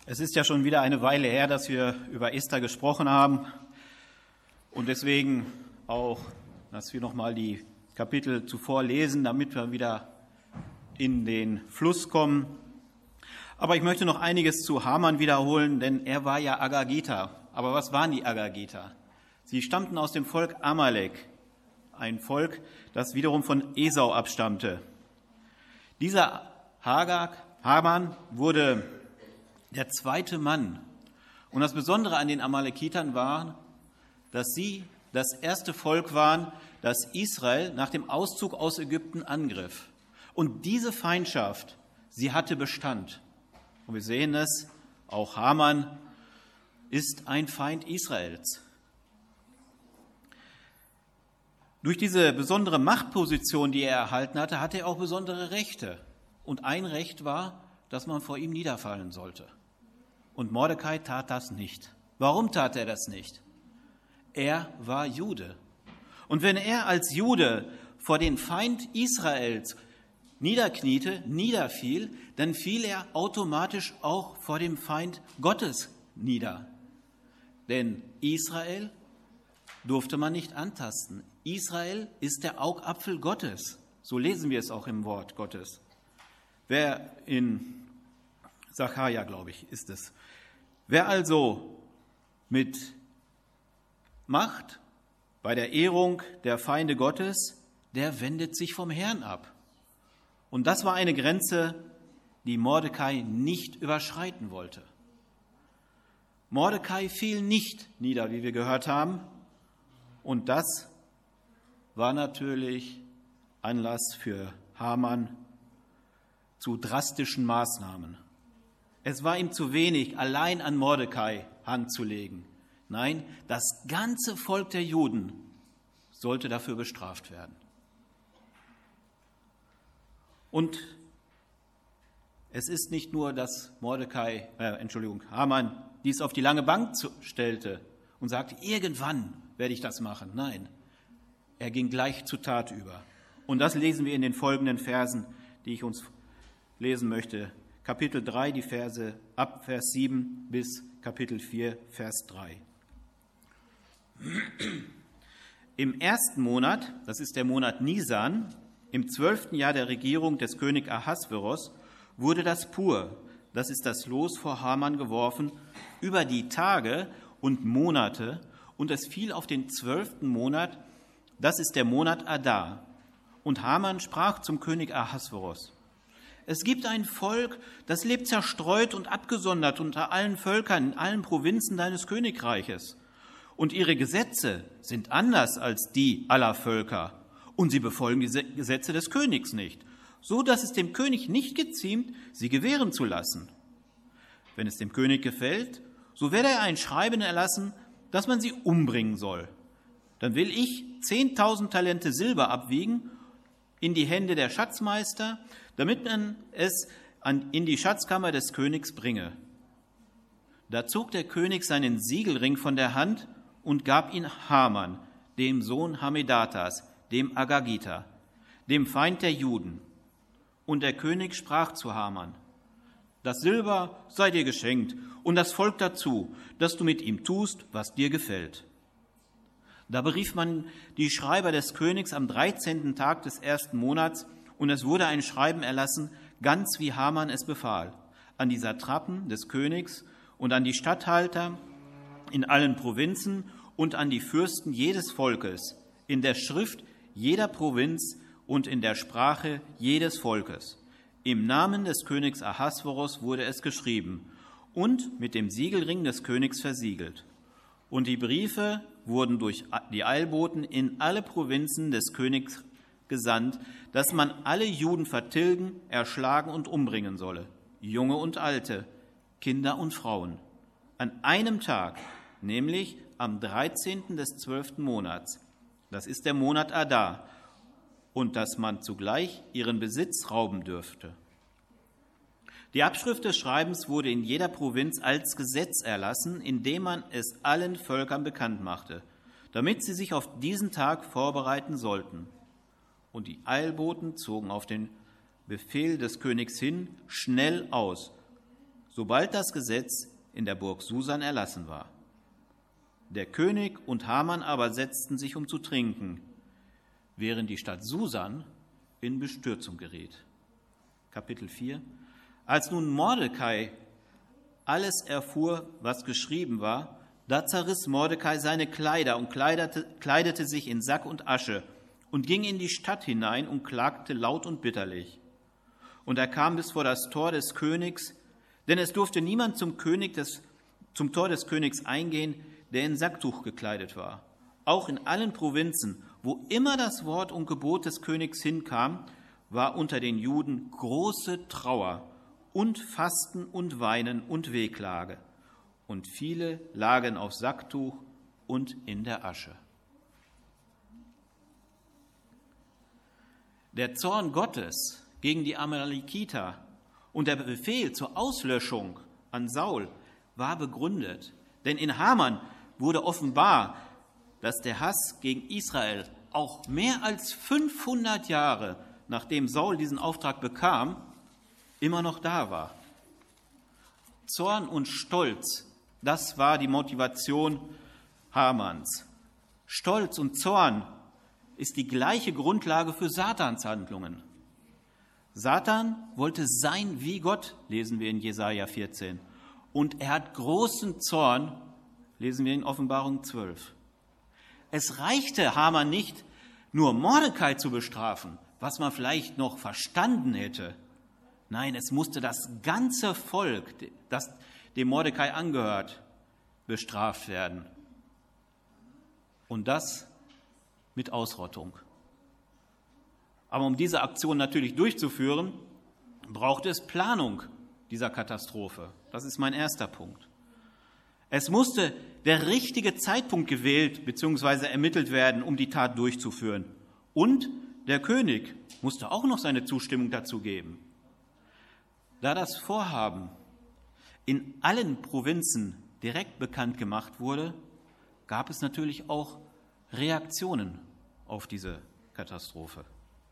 Es ist ja schon wieder eine Weile her, dass wir über Esther gesprochen haben und deswegen auch, dass wir nochmal die Kapitel zuvor lesen, damit wir wieder in den Fluss kommen. Aber ich möchte noch einiges zu Haman wiederholen, denn er war ja Agagiter. Aber was waren die Agagiter? Sie stammten aus dem Volk Amalek, ein Volk, das wiederum von Esau abstammte. Dieser Haman wurde der zweite Mann. Und das Besondere an den Amalekitern war, dass sie das erste Volk waren, das Israel nach dem Auszug aus Ägypten angriff. Und diese Feindschaft, sie hatte Bestand. Und wir sehen es, auch Haman ist ein Feind Israels. Durch diese besondere Machtposition, die er erhalten hatte, hatte er auch besondere Rechte. Und ein Recht war, dass man vor ihm niederfallen sollte. Und Mordecai tat das nicht. Warum tat er das nicht? Er war Jude. Und wenn er als Jude vor den Feind Israels niederkniete, niederfiel, dann fiel er automatisch auch vor dem Feind Gottes nieder. Denn Israel durfte man nicht antasten. Israel ist der Augapfel Gottes. So lesen wir es auch im Wort Gottes. Wer in Sacharja, glaube ich, ist es. Wer also mit Macht bei der Ehrung der Feinde Gottes, der wendet sich vom Herrn ab. Und das war eine Grenze, die Mordecai nicht überschreiten wollte. Mordecai fiel nicht nieder, wie wir gehört haben. Und das war natürlich Anlass für Haman zu drastischen Maßnahmen. Es war ihm zu wenig, allein an Mordecai Hand zu legen. Nein, das ganze Volk der Juden sollte dafür bestraft werden. Und es ist nicht nur, dass Haman dies auf die lange Bank stellte und sagte, irgendwann werde ich das machen. Nein, er ging gleich zur Tat über. Und das lesen wir in den folgenden Versen, die ich uns lesen möchte. Kapitel 3, die Verse ab Vers 7 bis Kapitel 4, Vers 3. Im ersten Monat, das ist der Monat Nisan, im 12. Jahr der Regierung des Königs Ahasveros, wurde das Pur, das ist das Los, vor Haman geworfen, über die Tage und Monate, und es fiel auf den 12. Monat, das ist der Monat Adar. Und Haman sprach zum König Ahasveros: Es gibt ein Volk, das lebt zerstreut und abgesondert unter allen Völkern in allen Provinzen deines Königreiches. Und ihre Gesetze sind anders als die aller Völker. Und sie befolgen die Gesetze des Königs nicht, so dass es dem König nicht geziemt, sie gewähren zu lassen. Wenn es dem König gefällt, so werde er ein Schreiben erlassen, dass man sie umbringen soll. Dann will ich 10.000 Talente Silber abwiegen in die Hände der Schatzmeister, damit man es in die Schatzkammer des Königs bringe. Da zog der König seinen Siegelring von der Hand und gab ihn Haman, dem Sohn Hammedatas, dem Agagiter, dem Feind der Juden. Und der König sprach zu Haman: Das Silber sei dir geschenkt und das Volk dazu, dass du mit ihm tust, was dir gefällt. Da berief man die Schreiber des Königs am 13. Tag des ersten Monats, und es wurde ein Schreiben erlassen, ganz wie Haman es befahl, an die Satrapen des Königs und an die Statthalter in allen Provinzen und an die Fürsten jedes Volkes, in der Schrift jeder Provinz und in der Sprache jedes Volkes. Im Namen des Königs Ahasveros wurde es geschrieben und mit dem Siegelring des Königs versiegelt. Und die Briefe wurden durch die Eilboten in alle Provinzen des Königs gesandt, dass man alle Juden vertilgen, erschlagen und umbringen solle, Junge und Alte, Kinder und Frauen, an einem Tag, nämlich am 13. des 12. Monats, das ist der Monat Adar, und dass man zugleich ihren Besitz rauben dürfte. Die Abschrift des Schreibens wurde in jeder Provinz als Gesetz erlassen, indem man es allen Völkern bekannt machte, damit sie sich auf diesen Tag vorbereiten sollten. Und die Eilboten zogen auf den Befehl des Königs hin schnell aus, sobald das Gesetz in der Burg Susan erlassen war. Der König und Haman aber setzten sich, um zu trinken, während die Stadt Susan in Bestürzung geriet. Kapitel 4. Als nun Mordecai alles erfuhr, was geschrieben war, da zerriss Mordecai seine Kleider und kleidete sich in Sack und Asche und ging in die Stadt hinein und klagte laut und bitterlich. Und er kam bis vor das Tor des Königs, denn es durfte niemand zum Tor des Königs eingehen, der in Sacktuch gekleidet war. Auch in allen Provinzen, wo immer das Wort und Gebot des Königs hinkam, war unter den Juden große Trauer und Fasten und Weinen und Wehklage. Und viele lagen auf Sacktuch und in der Asche. Der Zorn Gottes gegen die Amalekiter und der Befehl zur Auslöschung an Saul war begründet. Denn in Haman wurde offenbar, dass der Hass gegen Israel auch mehr als 500 Jahre, nachdem Saul diesen Auftrag bekam, immer noch da war. Zorn und Stolz, das war die Motivation Hamans. Stolz und Zorn ist die gleiche Grundlage für Satans Handlungen. Satan wollte sein wie Gott, lesen wir in Jesaja 14. Und er hat großen Zorn, lesen wir in Offenbarung 12. Es reichte Haman nicht, nur Mordecai zu bestrafen, was man vielleicht noch verstanden hätte. Nein, es musste das ganze Volk, das dem Mordecai angehört, bestraft werden. Und das mit Ausrottung. Aber um diese Aktion natürlich durchzuführen, braucht es Planung dieser Katastrophe. Das ist mein erster Punkt. Es musste der richtige Zeitpunkt gewählt bzw. ermittelt werden, um die Tat durchzuführen. Und der König musste auch noch seine Zustimmung dazu geben. Da das Vorhaben in allen Provinzen direkt bekannt gemacht wurde, gab es natürlich auch Reaktionen auf diese Katastrophe.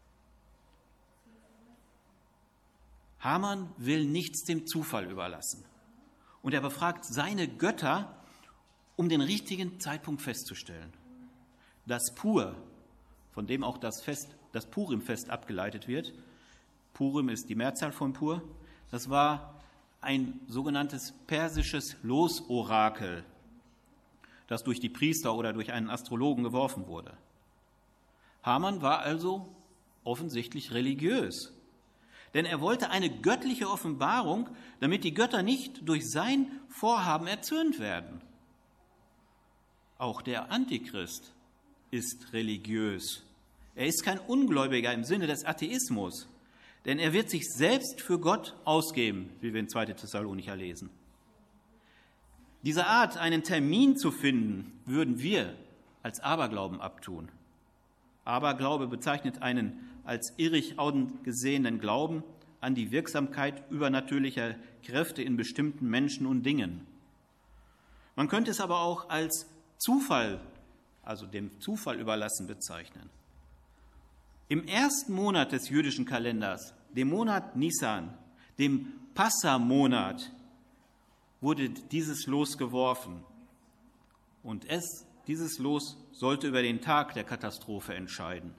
Haman will nichts dem Zufall überlassen. Und er befragt seine Götter, um den richtigen Zeitpunkt festzustellen. Das Pur, von dem auch das Purim-Fest abgeleitet wird, Purim ist die Mehrzahl von Pur, das war ein sogenanntes persisches Losorakel, das durch die Priester oder durch einen Astrologen geworfen wurde. Haman war also offensichtlich religiös, denn er wollte eine göttliche Offenbarung, damit die Götter nicht durch sein Vorhaben erzürnt werden. Auch der Antichrist ist religiös. Er ist kein Ungläubiger im Sinne des Atheismus, denn er wird sich selbst für Gott ausgeben, wie wir in 2. Thessalonicher lesen. Diese Art, einen Termin zu finden, würden wir als Aberglauben abtun. Aberglaube bezeichnet einen als irrig angesehenen Glauben an die Wirksamkeit übernatürlicher Kräfte in bestimmten Menschen und Dingen. Man könnte es aber auch als Zufall, also dem Zufall überlassen, bezeichnen. Im ersten Monat des jüdischen Kalenders, dem Monat Nisan, dem Passamonat, wurde dieses Los geworfen. Und dieses Los sollte über den Tag der Katastrophe entscheiden.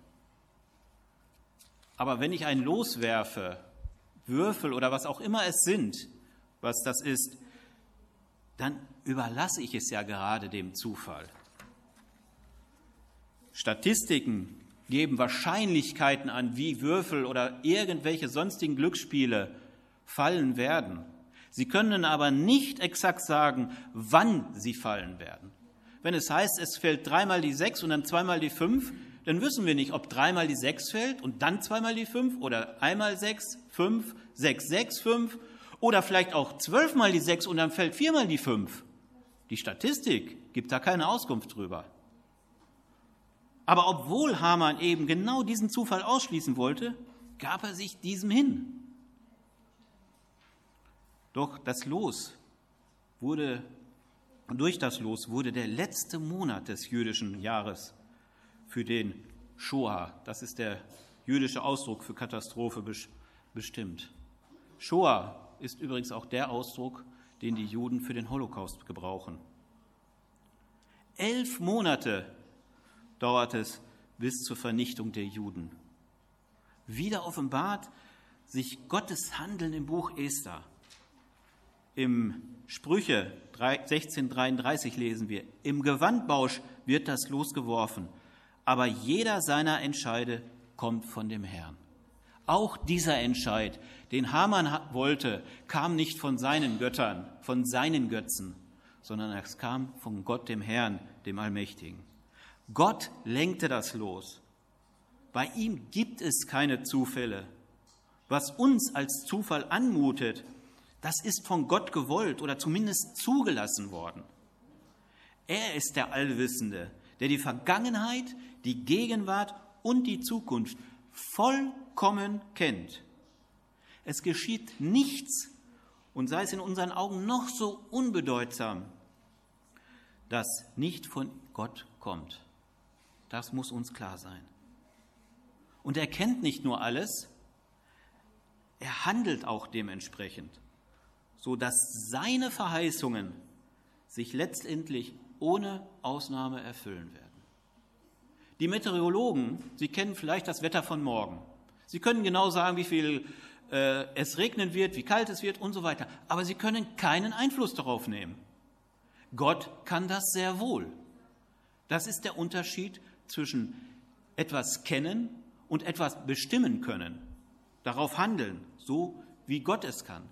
Aber wenn ich ein Los werfe, Würfel oder was auch immer es sind, was das ist, dann überlasse ich es ja gerade dem Zufall. Statistiken geben Wahrscheinlichkeiten an, wie Würfel oder irgendwelche sonstigen Glücksspiele fallen werden. Sie können aber nicht exakt sagen, wann sie fallen werden. Wenn es heißt, es fällt 3-mal die 6 und dann 2-mal die 5, dann wissen wir nicht, ob 3-mal die 6 fällt und dann 2-mal die 5 oder 1-mal 6, 5, 6, 6, 5 oder vielleicht auch 12-mal die 6 und dann fällt 4-mal die 5. Die Statistik gibt da keine Auskunft drüber. Aber obwohl Haman eben genau diesen Zufall ausschließen wollte, gab er sich diesem hin. Doch durch das Los wurde der letzte Monat des jüdischen Jahres für den Shoah, das ist der jüdische Ausdruck für Katastrophe, bestimmt. Shoah ist übrigens auch der Ausdruck, den die Juden für den Holocaust gebrauchen. 11 Monate dauert es bis zur Vernichtung der Juden. Wieder offenbart sich Gottes Handeln im Buch Esther. Im Sprüche 16,33 lesen wir: Im Gewandbausch wird das Los geworfen, aber jeder seiner Entscheide kommt von dem Herrn. Auch dieser Entscheid, den Haman wollte, kam nicht von seinen Göttern, von seinen Götzen, sondern es kam von Gott, dem Herrn, dem Allmächtigen. Gott lenkte das Los. Bei ihm gibt es keine Zufälle. Was uns als Zufall anmutet, das ist von Gott gewollt oder zumindest zugelassen worden. Er ist der Allwissende, der die Vergangenheit, die Gegenwart und die Zukunft vollkommen kennt. Es geschieht nichts, und sei es in unseren Augen noch so unbedeutsam, das nicht von Gott kommt. Das muss uns klar sein. Und er kennt nicht nur alles, er handelt auch dementsprechend, so dass seine Verheißungen sich letztendlich ohne Ausnahme erfüllen werden. Die Meteorologen, sie kennen vielleicht das Wetter von morgen. Sie können genau sagen, wie viel es regnen wird, wie kalt es wird und so weiter. Aber sie können keinen Einfluss darauf nehmen. Gott kann das sehr wohl. Das ist der Unterschied zwischen etwas kennen und etwas bestimmen können. Darauf handeln, so wie Gott es kann.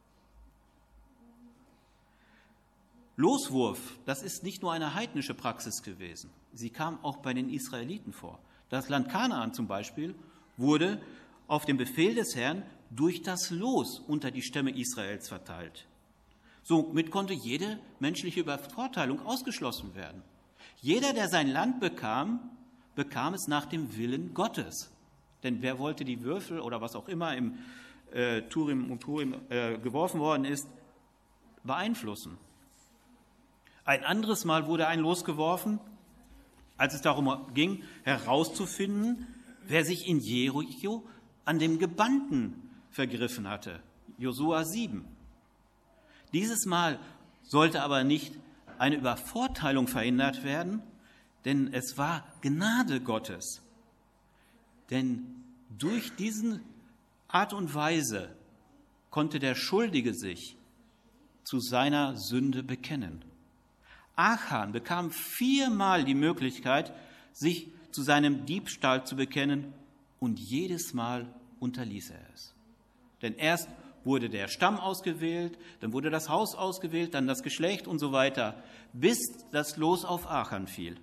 Loswurf, das ist nicht nur eine heidnische Praxis gewesen. Sie kam auch bei den Israeliten vor. Das Land Kanaan zum Beispiel wurde auf den Befehl des Herrn durch das Los unter die Stämme Israels verteilt. Somit konnte jede menschliche Übervorteilung ausgeschlossen werden. Jeder, der sein Land bekam, bekam es nach dem Willen Gottes. Denn wer wollte die Würfel oder was auch immer im Turim und Turim geworfen worden ist, beeinflussen? Ein anderes Mal wurde ein Los geworfen, als es darum ging, herauszufinden, wer sich in Jericho an dem Gebannten vergriffen hatte. Josua 7. Dieses Mal sollte aber nicht eine Übervorteilung verhindert werden, denn es war Gnade Gottes. Denn durch diese Art und Weise konnte der Schuldige sich zu seiner Sünde bekennen. Achan bekam 4-mal die Möglichkeit, sich zu seinem Diebstahl zu bekennen, und jedes Mal unterließ er es. Denn erst wurde der Stamm ausgewählt, dann wurde das Haus ausgewählt, dann das Geschlecht und so weiter, bis das Los auf Achan fiel.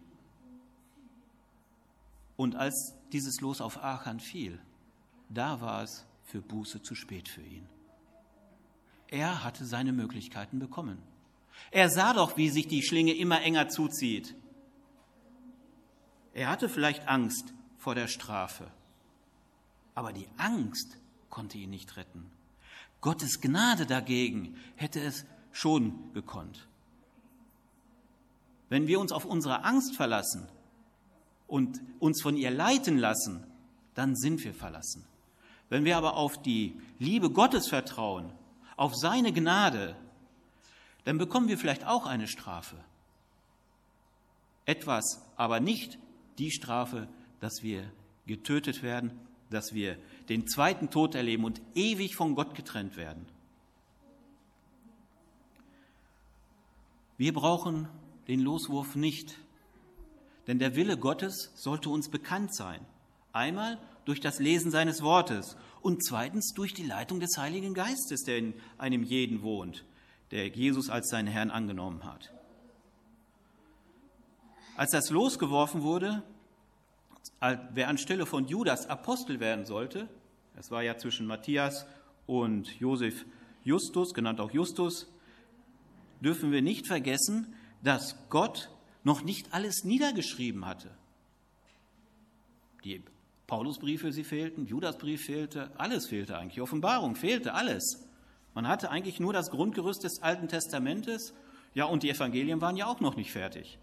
Und als dieses Los auf Achan fiel, da war es für Buße zu spät für ihn. Er hatte seine Möglichkeiten bekommen. Er sah doch, wie sich die Schlinge immer enger zuzieht. Er hatte vielleicht Angst vor der Strafe, aber die Angst konnte ihn nicht retten. Gottes Gnade dagegen hätte es schon gekonnt. Wenn wir uns auf unsere Angst verlassen und uns von ihr leiten lassen, dann sind wir verlassen. Wenn wir aber auf die Liebe Gottes vertrauen, auf seine Gnade, dann bekommen wir vielleicht auch eine Strafe. Etwas, aber nicht die Strafe, dass wir getötet werden, dass wir den zweiten Tod erleben und ewig von Gott getrennt werden. Wir brauchen den Loswurf nicht, denn der Wille Gottes sollte uns bekannt sein. Einmal durch das Lesen seines Wortes und zweitens durch die Leitung des Heiligen Geistes, der in einem jeden wohnt, der Jesus als seinen Herrn angenommen hat. Als das Los geworfen wurde, wer anstelle von Judas Apostel werden sollte, es war ja zwischen Matthias und Josef Justus, genannt auch Justus, dürfen wir nicht vergessen, dass Gott noch nicht alles niedergeschrieben hatte. Die Paulusbriefe, sie fehlten, Judasbrief fehlte, alles fehlte eigentlich, Offenbarung fehlte, alles. Man hatte eigentlich nur das Grundgerüst des Alten Testamentes, ja, und die Evangelien waren ja auch noch nicht fertig.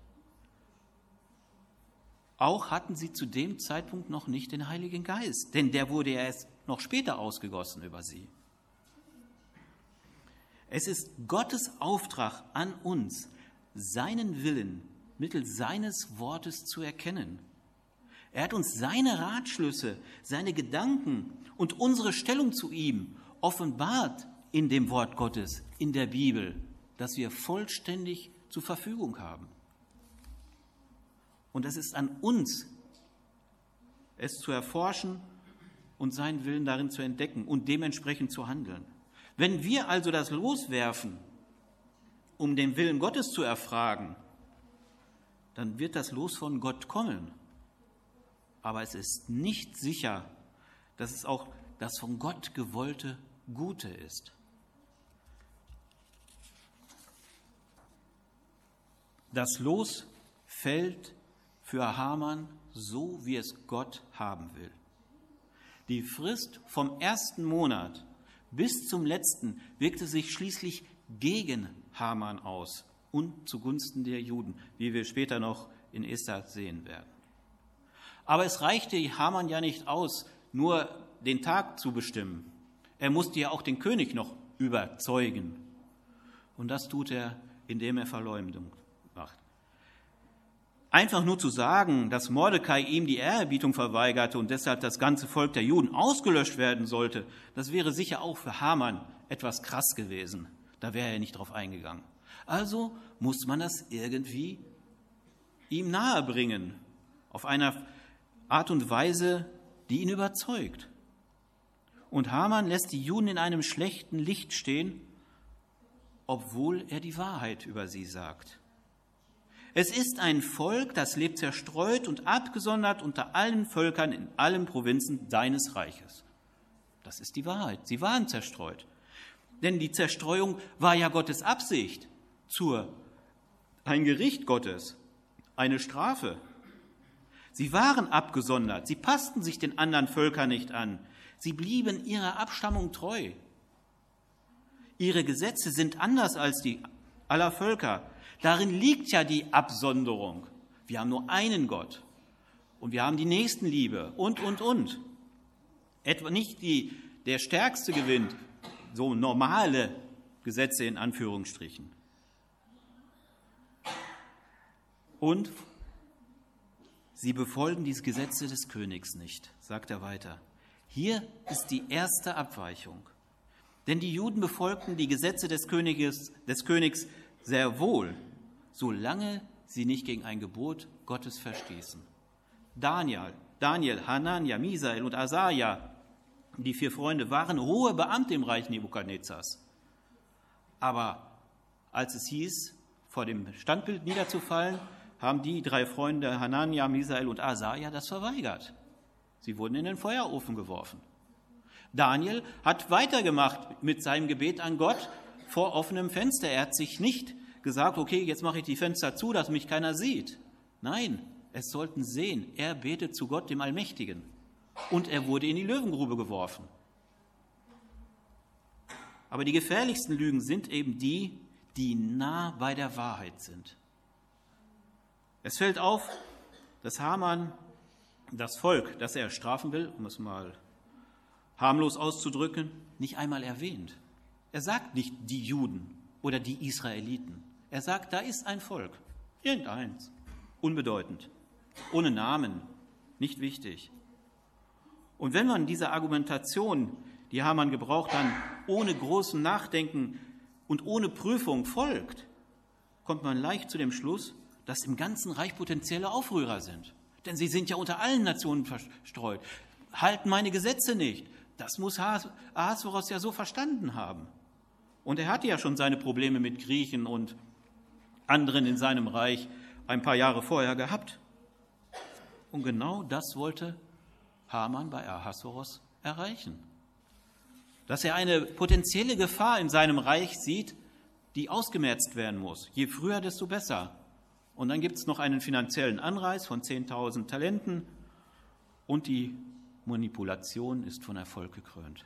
Auch hatten sie zu dem Zeitpunkt noch nicht den Heiligen Geist, denn der wurde ja erst noch später ausgegossen über sie. Es ist Gottes Auftrag an uns, seinen Willen mittels seines Wortes zu erkennen. Er hat uns seine Ratschlüsse, seine Gedanken und unsere Stellung zu ihm offenbart in dem Wort Gottes, in der Bibel, das wir vollständig zur Verfügung haben. Und es ist an uns, es zu erforschen und seinen Willen darin zu entdecken und dementsprechend zu handeln. Wenn wir also das Los werfen, um den Willen Gottes zu erfragen, dann wird das Los von Gott kommen. Aber es ist nicht sicher, dass es auch das von Gott gewollte Gute ist. Das Los fällt für Haman so, wie es Gott haben will. Die Frist vom ersten Monat bis zum letzten wirkte sich schließlich gegen Haman aus und zugunsten der Juden, wie wir später noch in Esther sehen werden. Aber es reichte Haman ja nicht aus, nur den Tag zu bestimmen. Er musste ja auch den König noch überzeugen. Und das tut er, indem er Verleumdung macht. Einfach nur zu sagen, dass Mordecai ihm die Ehrerbietung verweigerte und deshalb das ganze Volk der Juden ausgelöscht werden sollte, das wäre sicher auch für Haman etwas krass gewesen. Da wäre er nicht drauf eingegangen. Also muss man das irgendwie ihm nahebringen, auf eine Art und Weise, die ihn überzeugt. Und Haman lässt die Juden in einem schlechten Licht stehen, obwohl er die Wahrheit über sie sagt. Es ist ein Volk, das lebt zerstreut und abgesondert unter allen Völkern in allen Provinzen deines Reiches. Das ist die Wahrheit. Sie waren zerstreut. Denn die Zerstreuung war ja Gottes Absicht, ein Gericht Gottes, eine Strafe. Sie waren abgesondert, sie passten sich den anderen Völkern nicht an, sie blieben ihrer Abstammung treu. Ihre Gesetze sind anders als die aller Völker. Darin liegt ja die Absonderung. Wir haben nur einen Gott und wir haben die Nächstenliebe und. Etwa nicht der Stärkste gewinnt, so normale Gesetze in Anführungsstrichen. Und sie befolgen die Gesetze des Königs nicht, sagt er weiter. Hier ist die erste Abweichung. Denn die Juden befolgten die Gesetze des Königs sehr wohl, solange sie nicht gegen ein Gebot Gottes verstießen. Daniel, Hanania, Misael und Asaja, die 4 Freunde, waren hohe Beamte im Reich Nebukadnezars. Aber als es hieß, vor dem Standbild niederzufallen, haben die 3 Freunde Hanania, Misael und Asaja das verweigert. Sie wurden in den Feuerofen geworfen. Daniel hat weitergemacht mit seinem Gebet an Gott vor offenem Fenster. Er hat sich nicht gesagt, okay, jetzt mache ich die Fenster zu, dass mich keiner sieht. Nein, es sollten sehen, er betet zu Gott, dem Allmächtigen. Und er wurde in die Löwengrube geworfen. Aber die gefährlichsten Lügen sind eben die, die nah bei der Wahrheit sind. Es fällt auf, dass Haman das Volk, das er strafen will, um es mal harmlos auszudrücken, nicht einmal erwähnt. Er sagt nicht die Juden oder die Israeliten. Er sagt, da ist ein Volk, irgendeins, unbedeutend, ohne Namen, nicht wichtig. Und wenn man dieser Argumentation, die Haman gebraucht, dann ohne großen Nachdenken und ohne Prüfung folgt, kommt man leicht zu dem Schluss, dass im ganzen Reich potenzielle Aufrührer sind. Denn sie sind ja unter allen Nationen verstreut, halten meine Gesetze nicht. Das muss Ahasveros ja so verstanden haben. Und er hatte ja schon seine Probleme mit Griechen und anderen in seinem Reich ein paar Jahre vorher gehabt. Und genau das wollte Haman bei Ahasveros erreichen. Dass er eine potenzielle Gefahr in seinem Reich sieht, die ausgemerzt werden muss. Je früher, desto besser. Und dann gibt es noch einen finanziellen Anreiz von 10.000 Talenten und die Manipulation ist von Erfolg gekrönt.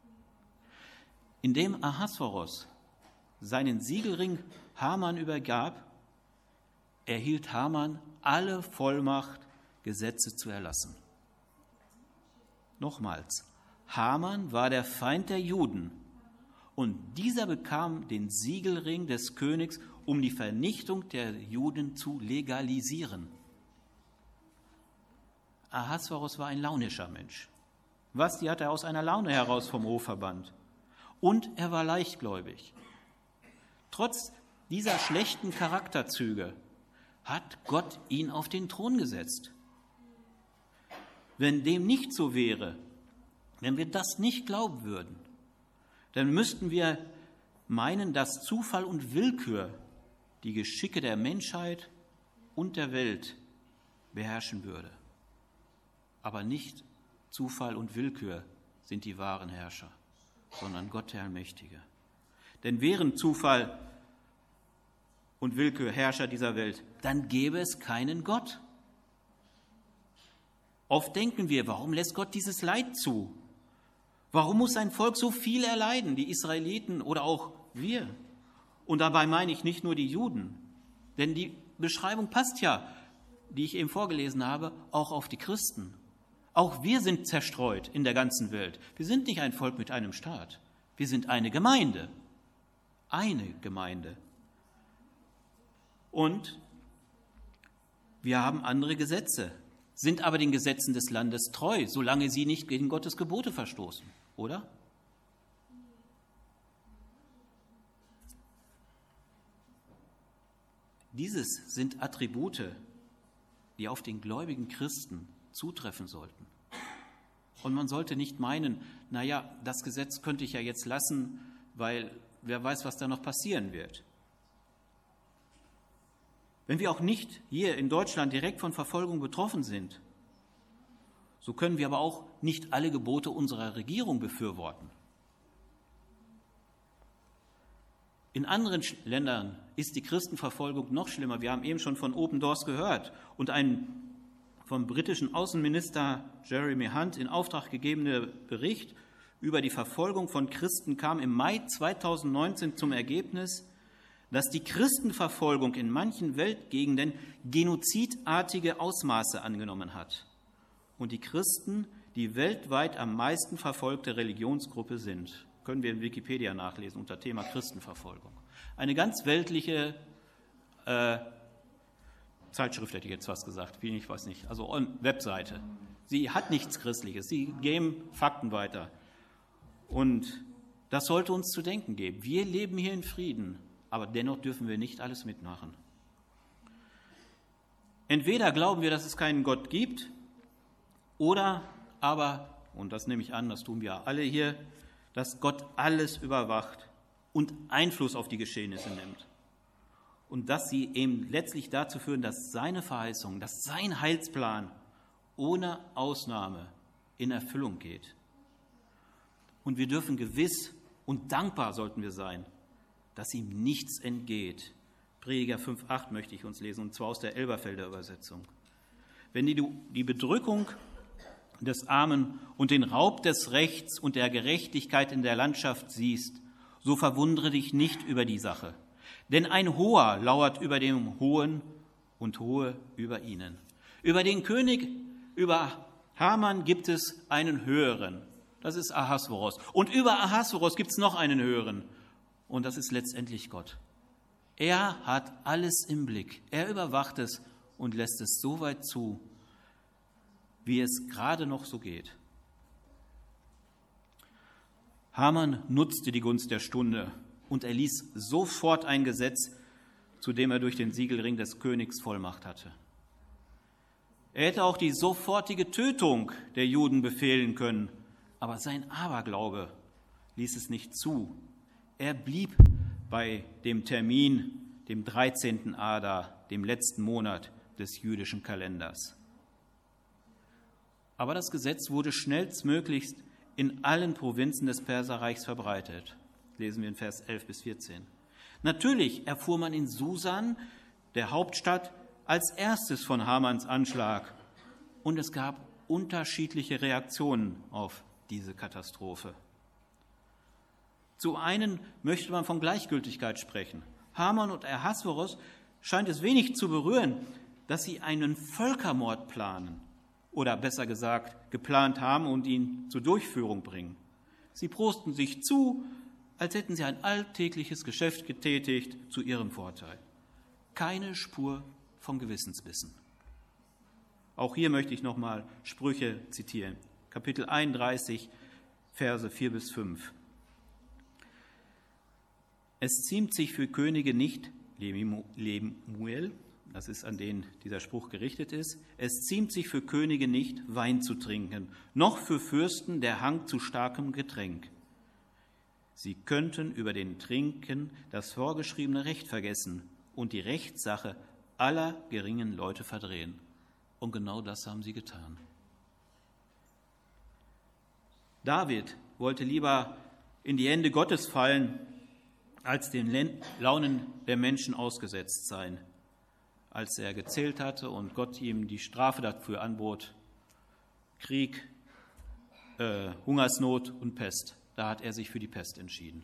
Indem Ahasveros seinen Siegelring Haman übergab, erhielt Haman alle Vollmacht, Gesetze zu erlassen. Nochmals, Haman war der Feind der Juden Und dieser bekam den Siegelring des Königs, um die Vernichtung der Juden zu legalisieren. Ahasverus war ein launischer Mensch. Vasti hat er aus einer Laune heraus vom Hof verbannt. Und er war leichtgläubig. Trotz dieser schlechten Charakterzüge hat Gott ihn auf den Thron gesetzt. Wenn dem nicht so wäre, wenn wir das nicht glauben würden, dann müssten wir meinen, dass Zufall und Willkür die Geschicke der Menschheit und der Welt beherrschen würde. Aber nicht Zufall und Willkür sind die wahren Herrscher, sondern Gott der Allmächtige. Denn wären Zufall und Willkür Herrscher dieser Welt, dann gäbe es keinen Gott. Oft denken wir, warum lässt Gott dieses Leid zu? Warum muss sein Volk so viel erleiden, die Israeliten oder auch wir? Und dabei meine ich nicht nur die Juden, denn die Beschreibung passt ja, die ich eben vorgelesen habe, auch auf die Christen. Auch wir sind zerstreut in der ganzen Welt. Wir sind nicht ein Volk mit einem Staat. Wir sind eine Gemeinde. Eine Gemeinde. Und wir haben andere Gesetze, sind aber den Gesetzen des Landes treu, solange sie nicht gegen Gottes Gebote verstoßen, oder? Dieses sind Attribute, die auf den gläubigen Christen zutreffen sollten. Und man sollte nicht meinen, naja, das Gesetz könnte ich ja jetzt lassen, weil wer weiß, was da noch passieren wird. Wenn wir auch nicht hier in Deutschland direkt von Verfolgung betroffen sind, so können wir aber auch nicht alle Gebote unserer Regierung befürworten. In anderen Ländern ist die Christenverfolgung noch schlimmer. Wir haben eben schon von Open Doors gehört und ein vom britischen Außenminister Jeremy Hunt in Auftrag gegebener Bericht über die Verfolgung von Christen kam im Mai 2019 zum Ergebnis, dass die Christenverfolgung in manchen Weltgegenden genozidartige Ausmaße angenommen hat und die Christen die weltweit am meisten verfolgte Religionsgruppe sind. Können wir in Wikipedia nachlesen unter Thema Christenverfolgung. Eine ganz weltliche Zeitschrift hätte ich jetzt was gesagt, ich weiß nicht, also Webseite. Sie hat nichts Christliches, sie geben Fakten weiter. Und das sollte uns zu denken geben. Wir leben hier in Frieden, aber dennoch dürfen wir nicht alles mitmachen. Entweder glauben wir, dass es keinen Gott gibt, oder aber, und das nehme ich an, das tun wir alle hier, dass Gott alles überwacht und Einfluss auf die Geschehnisse nimmt. Und dass sie eben letztlich dazu führen, dass seine Verheißung, dass sein Heilsplan ohne Ausnahme in Erfüllung geht. Und wir dürfen gewiss und dankbar sollten wir sein, dass ihm nichts entgeht. Prediger 5,8 möchte ich uns lesen, und zwar aus der Elberfelder Übersetzung. Wenn du die Bedrückung des Armen und den Raub des Rechts und der Gerechtigkeit in der Landschaft siehst, so verwundere dich nicht über die Sache. Denn ein Hoher lauert über dem Hohen und Hohe über ihnen. Über den König, über Haman gibt es einen Höheren. Das ist Ahasverus. Und über Ahasverus gibt es noch einen Höheren. Und das ist letztendlich Gott. Er hat alles im Blick. Er überwacht es und lässt es so weit zu, wie es gerade noch so geht. Haman nutzte die Gunst der Stunde und erließ sofort ein Gesetz, zu dem er durch den Siegelring des Königs Vollmacht hatte. Er hätte auch die sofortige Tötung der Juden befehlen können, aber sein Aberglaube ließ es nicht zu. Er blieb bei dem Termin, dem 13. Adar, dem letzten Monat des jüdischen Kalenders. Aber das Gesetz wurde schnellstmöglichst in allen Provinzen des Perserreichs verbreitet. Lesen wir in Vers 11 bis 14. Natürlich erfuhr man in Susan, der Hauptstadt, als erstes von Hamans Anschlag. Und es gab unterschiedliche Reaktionen auf diese Katastrophe. Zum einen möchte man von Gleichgültigkeit sprechen. Haman und Ahasverus scheint es wenig zu berühren, dass sie einen Völkermord planen oder besser gesagt geplant haben und ihn zur Durchführung bringen. Sie prosten sich zu, als hätten sie ein alltägliches Geschäft getätigt zu ihrem Vorteil. Keine Spur von Gewissensbissen. Auch hier möchte ich nochmal Sprüche zitieren. Kapitel 31, Verse 4 bis 5. Es ziemt sich für Könige nicht, Lemuel, das ist an den dieser Spruch gerichtet ist, es ziemt sich für Könige nicht, Wein zu trinken, noch für Fürsten der Hang zu starkem Getränk. Sie könnten über den Trinken das vorgeschriebene Recht vergessen und die Rechtssache aller geringen Leute verdrehen. Und genau das haben sie getan. David wollte lieber in die Hände Gottes fallen, als den Launen der Menschen ausgesetzt sein, als er gezählt hatte und Gott ihm die Strafe dafür anbot, Krieg, Hungersnot und Pest. Da hat er sich für die Pest entschieden.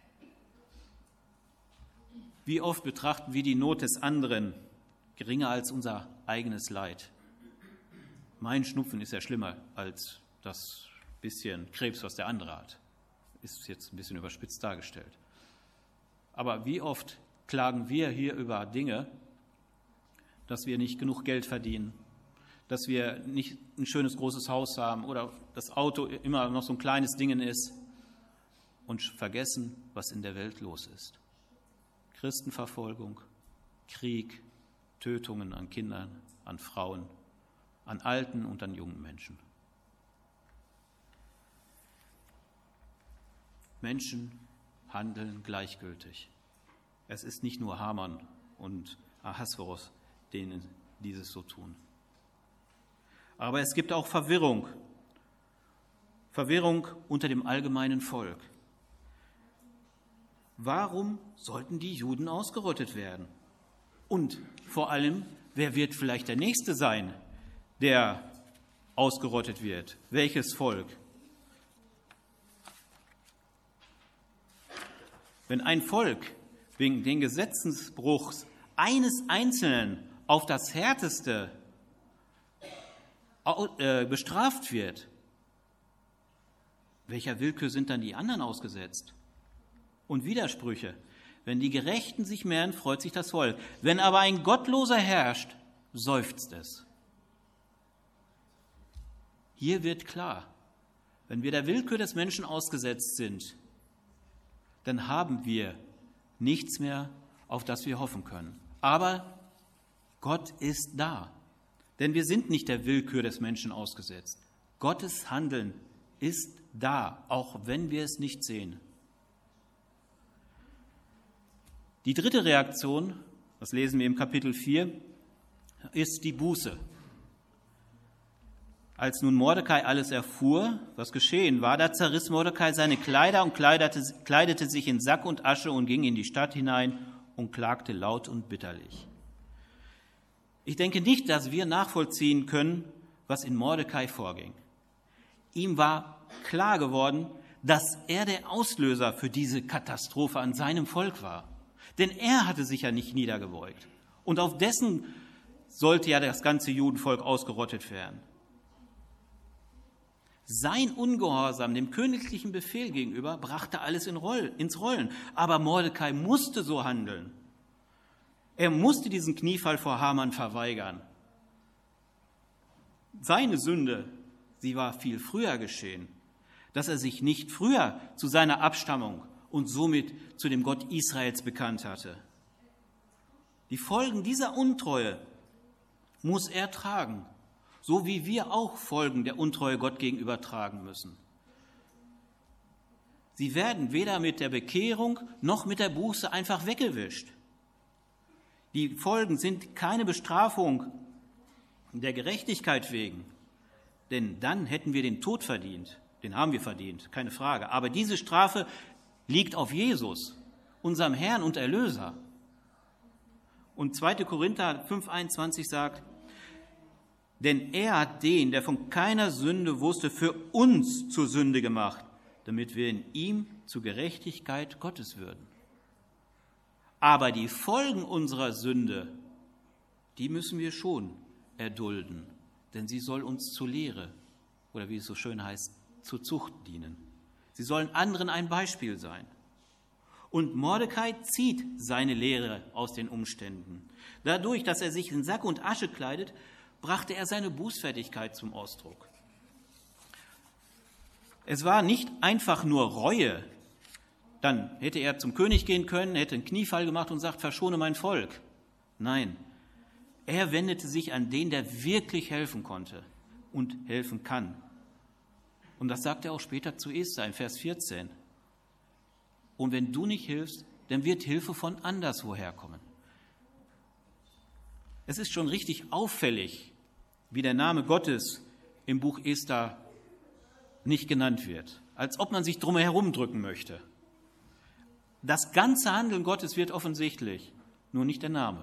Wie oft betrachten wir die Not des anderen geringer als unser eigenes Leid? Mein Schnupfen ist ja schlimmer als das bisschen Krebs, was der andere hat. Ist jetzt ein bisschen überspitzt dargestellt. Aber wie oft klagen wir hier über Dinge, dass wir nicht genug Geld verdienen, dass wir nicht ein schönes großes Haus haben oder das Auto immer noch so ein kleines Ding ist und vergessen, was in der Welt los ist. Christenverfolgung, Krieg, Tötungen an Kindern, an Frauen, an alten und an jungen Menschen. Menschen handeln gleichgültig. Es ist nicht nur Haman und Ahasveros, denen dieses so tun. Aber es gibt auch Verwirrung. Verwirrung unter dem allgemeinen Volk. Warum sollten die Juden ausgerottet werden? Und vor allem, wer wird vielleicht der Nächste sein, der ausgerottet wird? Welches Volk? Wenn ein Volk wegen den Gesetzesbruchs eines Einzelnen auf das Härteste bestraft wird, welcher Willkür sind dann die anderen ausgesetzt? Und Widersprüche. Wenn die Gerechten sich mehren, freut sich das Volk. Wenn aber ein Gottloser herrscht, seufzt es. Hier wird klar, wenn wir der Willkür des Menschen ausgesetzt sind, dann haben wir nichts mehr, auf das wir hoffen können. Aber Gott ist da, denn wir sind nicht der Willkür des Menschen ausgesetzt. Gottes Handeln ist da, auch wenn wir es nicht sehen. Die dritte Reaktion, das lesen wir im Kapitel 4, ist die Buße. Als nun Mordecai alles erfuhr, was geschehen war, da zerriss Mordecai seine Kleider und kleidete sich in Sack und Asche und ging in die Stadt hinein und klagte laut und bitterlich. Ich denke nicht, dass wir nachvollziehen können, was in Mordecai vorging. Ihm war klar geworden, dass er der Auslöser für diese Katastrophe an seinem Volk war. Denn er hatte sich ja nicht niedergebeugt. Und auf dessen sollte ja das ganze Judenvolk ausgerottet werden. Sein Ungehorsam dem königlichen Befehl gegenüber brachte alles ins Rollen. Aber Mordecai musste so handeln. Er musste diesen Kniefall vor Haman verweigern. Seine Sünde, sie war viel früher geschehen, dass er sich nicht früher zu seiner Abstammung und somit zu dem Gott Israels bekannt hatte. Die Folgen dieser Untreue muss er tragen, so wie wir auch Folgen der Untreue Gott gegenüber tragen müssen. Sie werden weder mit der Bekehrung noch mit der Buße einfach weggewischt. Die Folgen sind keine Bestrafung der Gerechtigkeit wegen, denn dann hätten wir den Tod verdient. Den haben wir verdient, keine Frage. Aber diese Strafe liegt auf Jesus, unserem Herrn und Erlöser. Und 2. Korinther 5,21 sagt, denn er hat den, der von keiner Sünde wusste, für uns zur Sünde gemacht, damit wir in ihm zur Gerechtigkeit Gottes würden. Aber die Folgen unserer Sünde, die müssen wir schon erdulden, denn sie soll uns zur Lehre, oder wie es so schön heißt, zur Zucht dienen. Sie sollen anderen ein Beispiel sein. Und Mordecai zieht seine Lehre aus den Umständen. Dadurch, dass er sich in Sack und Asche kleidet, brachte er seine Bußfertigkeit zum Ausdruck. Es war nicht einfach nur Reue. Dann hätte er zum König gehen können, hätte einen Kniefall gemacht und sagt, verschone mein Volk. Nein, er wendete sich an den, der wirklich helfen konnte und helfen kann. Und das sagt er auch später zu Esther in Vers 14. Und wenn du nicht hilfst, dann wird Hilfe von anderswoher kommen. Es ist schon richtig auffällig, wie der Name Gottes im Buch Esther nicht genannt wird, als ob man sich drum herum drücken möchte. Das ganze Handeln Gottes wird offensichtlich, nur nicht der Name.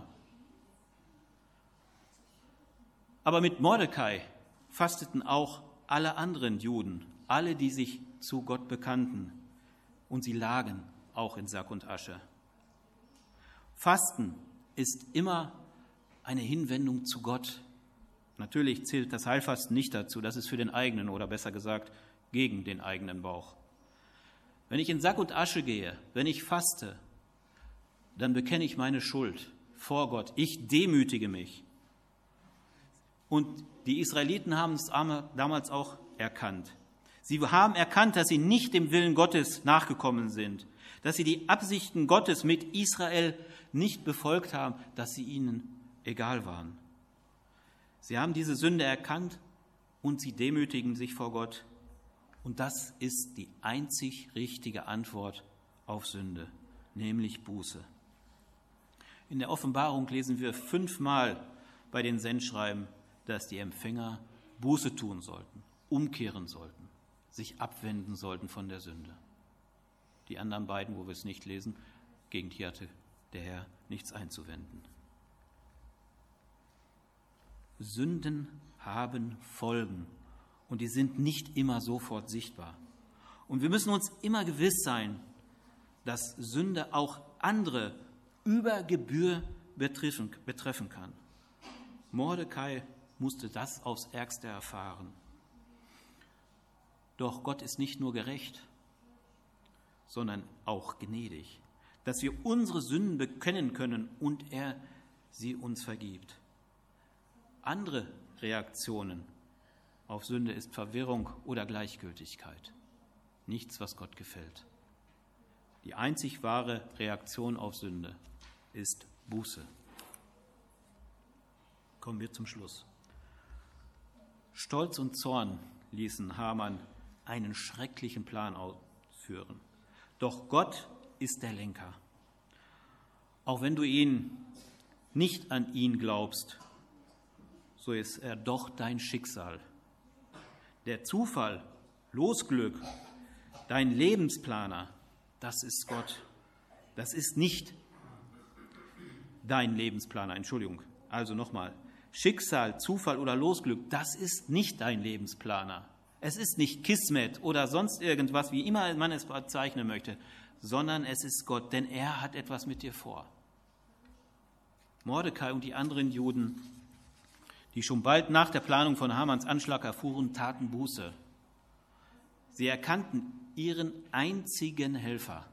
Aber mit Mordecai fasteten auch alle anderen Juden, alle, die sich zu Gott bekannten, und sie lagen auch in Sack und Asche. Fasten ist immer eine Hinwendung zu Gott. Natürlich zählt das Heilfasten nicht dazu, das ist für den eigenen oder besser gesagt gegen den eigenen Bauch. Wenn ich in Sack und Asche gehe, wenn ich faste, dann bekenne ich meine Schuld vor Gott. Ich demütige mich. Und die Israeliten haben es damals auch erkannt. Sie haben erkannt, dass sie nicht dem Willen Gottes nachgekommen sind, dass sie die Absichten Gottes mit Israel nicht befolgt haben, dass sie ihnen egal waren. Sie haben diese Sünde erkannt und sie demütigen sich vor Gott. Und das ist die einzig richtige Antwort auf Sünde, nämlich Buße. In der Offenbarung lesen wir 5-mal bei den Sendschreiben, dass die Empfänger Buße tun sollten, umkehren sollten, sich abwenden sollten von der Sünde. Die anderen beiden, wo wir es nicht lesen, gegen die hatte der Herr nichts einzuwenden. Sünden haben Folgen und die sind nicht immer sofort sichtbar. Und wir müssen uns immer gewiss sein, dass Sünde auch andere über Gebühr betreffen kann. Mordecai musste das aufs Ärgste erfahren. Doch Gott ist nicht nur gerecht, sondern auch gnädig, dass wir unsere Sünden bekennen können und er sie uns vergibt. Andere Reaktionen auf Sünde ist Verwirrung oder Gleichgültigkeit. Nichts, was Gott gefällt. Die einzig wahre Reaktion auf Sünde ist Buße. Kommen wir zum Schluss. Stolz und Zorn ließen Haman einen schrecklichen Plan ausführen. Doch Gott ist der Lenker. Auch wenn du nicht an ihn glaubst, so ist er doch dein Schicksal. Der Zufall, Losglück, dein Lebensplaner, das ist Gott. Das ist nicht dein Lebensplaner, Entschuldigung. Also nochmal, Schicksal, Zufall oder Losglück, das ist nicht dein Lebensplaner. Es ist nicht Kismet oder sonst irgendwas, wie immer man es bezeichnen möchte, sondern es ist Gott, denn er hat etwas mit dir vor. Mordecai und die anderen Juden, die schon bald nach der Planung von Hamans Anschlag erfuhren, taten Buße. Sie erkannten ihren einzigen Helfer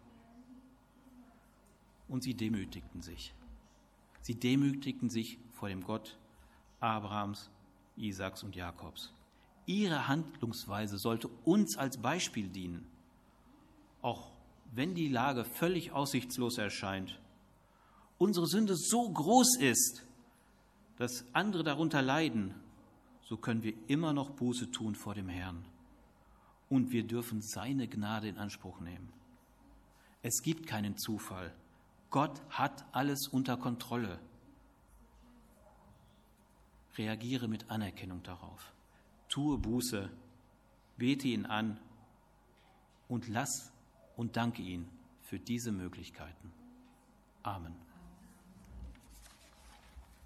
und sie demütigten sich. Sie demütigten sich vor dem Gott Abrahams, Isaaks und Jakobs. Ihre Handlungsweise sollte uns als Beispiel dienen, auch wenn die Lage völlig aussichtslos erscheint. Unsere Sünde so groß ist, dass andere darunter leiden, so können wir immer noch Buße tun vor dem Herrn. Und wir dürfen seine Gnade in Anspruch nehmen. Es gibt keinen Zufall. Gott hat alles unter Kontrolle. Reagiere mit Anerkennung darauf. Tue Buße, bete ihn an und lass und danke ihn für diese Möglichkeiten. Amen.